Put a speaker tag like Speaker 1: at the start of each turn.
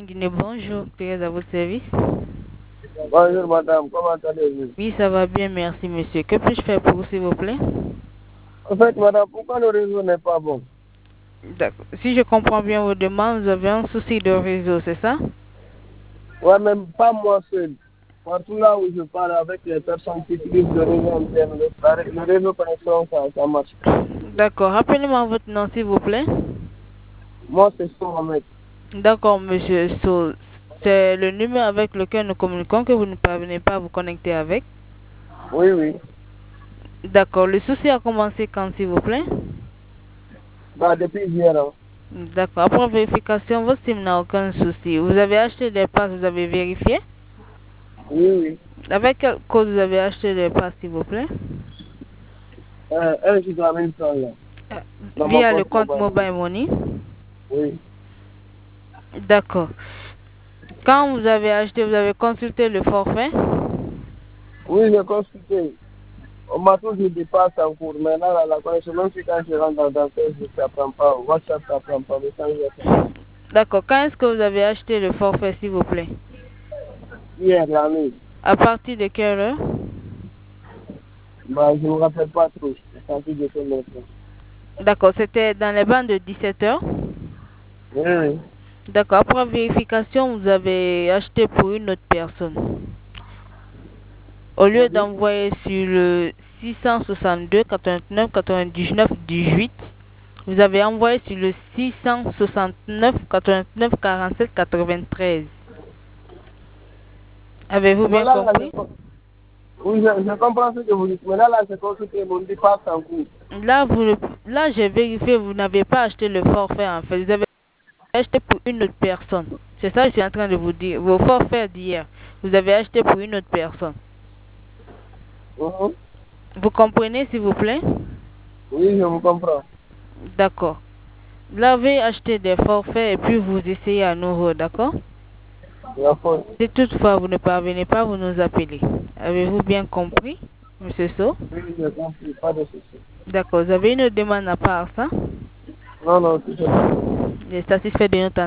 Speaker 1: Guinée, bonjour, Thérèse à votre service.
Speaker 2: Bonjour madame, comment allez-vous?
Speaker 1: Oui, ça va bien, merci monsieur. Que puis-je faire pour vous, s'il vous plaît?
Speaker 2: En fait, madame, pourquoi le réseau n'est pas bon?
Speaker 1: D'accord. Si je comprends bien vos demandes, vous avez un souci de réseau, c'est ça?
Speaker 2: Ouais, même pas moi seul. Partout là où je parle avec les personnes qui utilisent le réseau interne, le réseau connexion, ça marche pas.
Speaker 1: D'accord. Rappelez-moi votre nom, s'il vous plaît.
Speaker 2: Moi, c'est ça, Mohamed.
Speaker 1: D'accord, monsieur So. C'est le numéro avec lequel nous communiquons que vous ne parvenez pas à vous connecter avec.
Speaker 2: Oui, oui.
Speaker 1: D'accord. Le souci a commencé quand, s'il vous plaît?
Speaker 2: Bah, depuis hier, hein.
Speaker 1: D'accord. Après vérification, votre SIM n'a aucun souci. Vous avez acheté des passes, vous avez vérifié?
Speaker 2: Oui, oui.
Speaker 1: Avec quel code vous avez acheté les passes, s'il vous plaît?
Speaker 2: Un giga 1100 là, dans ma
Speaker 1: Via le
Speaker 2: compte
Speaker 1: compte
Speaker 2: mobile.
Speaker 1: Mobile Money?
Speaker 2: Oui.
Speaker 1: D'accord. Quand vous avez acheté, vous avez consulté le forfait?
Speaker 2: Oui, j'ai consulté. On m'a toujours dit des passes en cours. Maintenant, la connexion, même si quand je rentre dans Facebook, ça prend pas. WhatsApp, ça prend pas. Messenger, ça prend pas.
Speaker 1: D'accord. Quand est-ce que vous avez acheté le forfait, s'il vous plaît?
Speaker 2: Hier, la nuit.
Speaker 1: À partir de quelle heure?
Speaker 2: Bah, je ne me rappelle pas trop. C'est parti de ce maintenant.
Speaker 1: D'accord. C'était dans les bandes de 17 heures?
Speaker 2: Oui, oui.
Speaker 1: D'accord. Après vérification, vous avez acheté pour une autre personne. Au lieu
Speaker 2: C'est-à-dire?
Speaker 1: d'envoyer sur le 662 89 99 18, vous avez envoyé sur le 669 89 47 93. Avez-vous
Speaker 2: Bon,
Speaker 1: bien
Speaker 2: là,
Speaker 1: compris?
Speaker 2: oui, je comprends ce que vous dites. Mais là, c'est consulté mon dépasse en cours.
Speaker 1: Là, j'ai vérifié, vous n'avez pas acheté le forfait en fait. Vous avez acheté pour une autre personne. C'est ça que je suis en train de vous dire. Vos forfaits d'hier, vous avez acheté pour une autre personne.
Speaker 2: Mhm.
Speaker 1: Vous comprenez, s'il vous plaît?
Speaker 2: Oui, je vous comprends.
Speaker 1: D'accord. Vous avez acheté des forfaits et puis vous essayez à nouveau, d'accord?
Speaker 2: La faute.
Speaker 1: Si toutefois vous ne parvenez pas, vous nous appelez. Avez-vous bien compris, monsieur So?
Speaker 2: Oui, j'ai compris. Pas de souci.
Speaker 1: D'accord. Vous avez une demande à part ça?
Speaker 2: Non, non, c'est bon.
Speaker 1: Il est satisfait de notre